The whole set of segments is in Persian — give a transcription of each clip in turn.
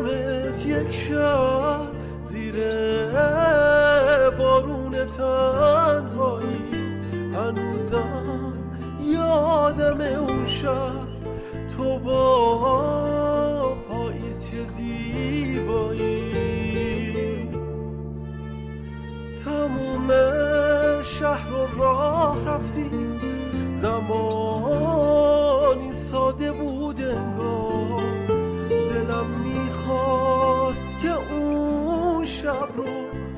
دیدمت یک شب زیر بارون تنهایی، هنوزم یادم اون شب تو با پاییز چه زیبایی. تموم شهر رو راه رفتیم، زمانی ساده بود انگار، دلم میخواست که اون شب رو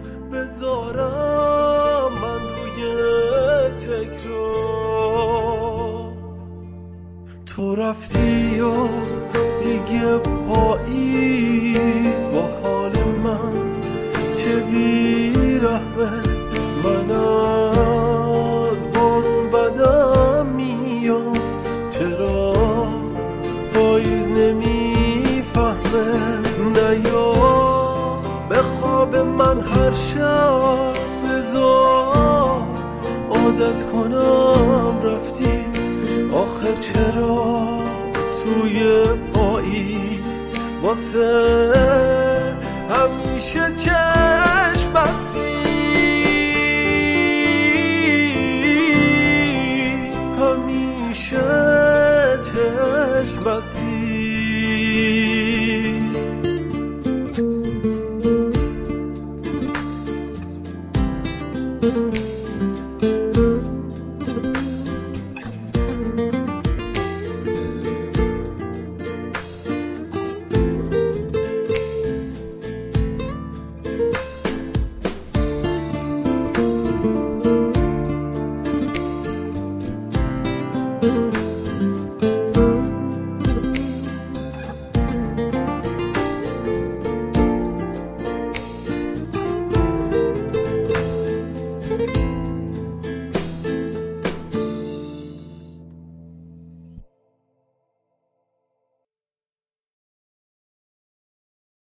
بذارم من روی تکرار. تو رفتی و دیگه پاییز با حال من چه بی‌رحمه، من از بارون بدم میاد، چرا پاییز نمیفهمه. نیا به خواب من هر شب بذار عادت کنم رفتی، آخه چرا توی پاییز واسه همیشه چه